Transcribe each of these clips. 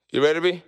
You ready, B?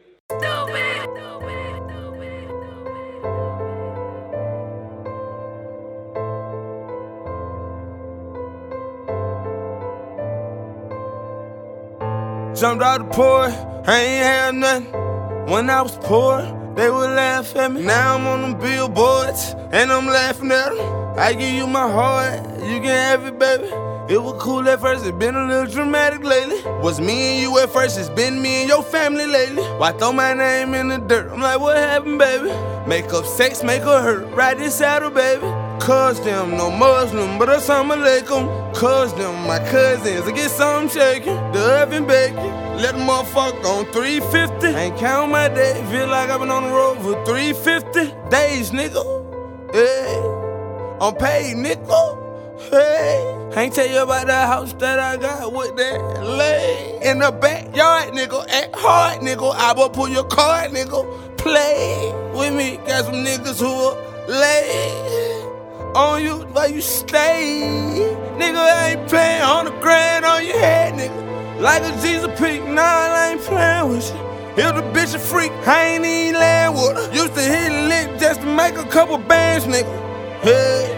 Jumped out the porch, I ain't had nothing. When I was poor, they would laugh at me. Now I'm on them billboards, and I'm laughing at them. I give you my heart, you can have it, baby. It was cool at first, it's been a little dramatic lately. Was me and you at first, it's been me and your family lately. Why throw my name in the dirt? I'm like, what happened, baby? Make up sex, make her hurt, ride this saddle, baby. Cuz them no Muslim, but assalamu alaikum. Cuz them my cousins, I get something shaking. The oven baking, let the motherfucker on 350. Ain't count my day, feel like I've been on the road for 350 days, nigga. Hey, I'm paid, nigga. Hey, I ain't tell you about that house that I got with that lay in the backyard, nigga. Act hard, nigga. I will pull your card, nigga. Play with me, got some niggas who will lay on you while you stay. Nigga, I ain't playing on the grand on your head, nigga. Like a Jesus peak, nah, I ain't playing with you. If the bitch a freak, I ain't even laying with her. Used to hit a lick just to make a couple bands, nigga. Hey.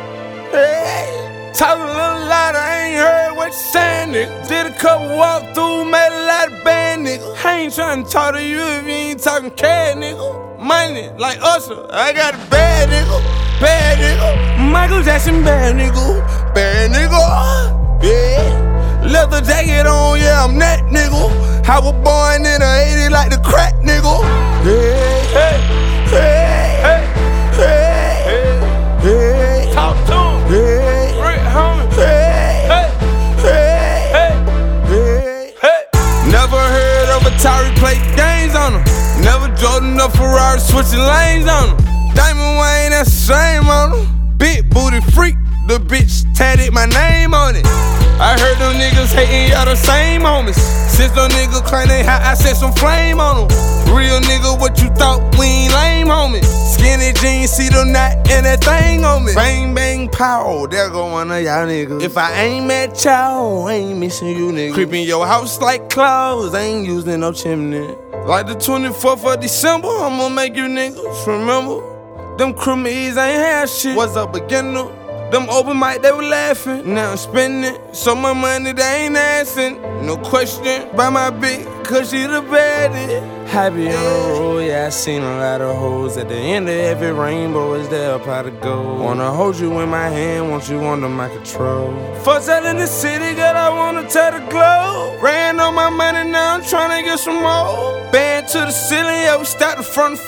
Hey, talk a little louder, I ain't heard what you saying, nigga. Did a couple walkthrough, made a lot of band, nigga. I ain't tryna talk to you if you ain't talking cash, nigga. Money, like Usher, I got a bad nigga, bad nigga. Michael Jackson, bad nigga, bad nigga. Yeah, leather jacket on, yeah, I'm that nigga. I was born in the 80s like the crack, nigga. Yeah, hey, hey, hey, hey, hey. Talk to him. Hey, Rick, homie. Hey, hey, hey, hey, hey. Never heard of Atari play games on them. Never drove enough Ferrari switching lanes on them. Diamond Wayne, that's the same on them. Big booty freak, the bitch tatted my name on it. I heard them niggas hating, y'all the same homies. Since them niggas claim they hot, I set some flame on them. Real nigga, what you thought, we ain't lame, homie. Skinny jeans, see the knot and that thing on me. Bang, bang, pow, there go one of y'all niggas. If I ain't met y'all, I ain't missing you niggas. Creeping your house like clouds, I ain't using no chimney. Like the 24th of December, I'ma make you niggas remember. Them crewmates ain't had shit. What's up, beginner? Them open mic, they were laughing. Now I'm spending so much money, they ain't asking. No question by my bitch, cause she the baddest. Happy on the road, yeah, I seen a lot of hoes. At the end of every rainbow is there a pot of gold. Wanna hold you in my hand, want you under my control. First out in the city, girl, I wanna tell the globe. Ran on my money, now I'm tryna get some more. Band to the ceiling, yeah, we start the front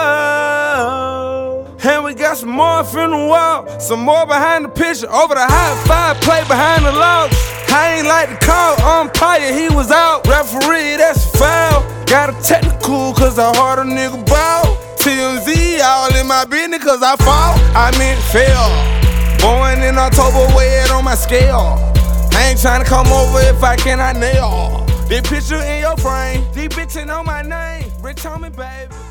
floor. And we got some more from the wall, some more behind the picture, over the high five play behind the logs. I ain't like the call, umpire, he was out. Referee, that's a foul. Got a technical, cause I heard a nigga ball. TMZ, all in my business, cause I fall. I meant fail. Born in October, weigh it on my scale. I ain't tryna come over if I cannot nail. This picture in your frame, these bitches know my name. Rich homie, baby.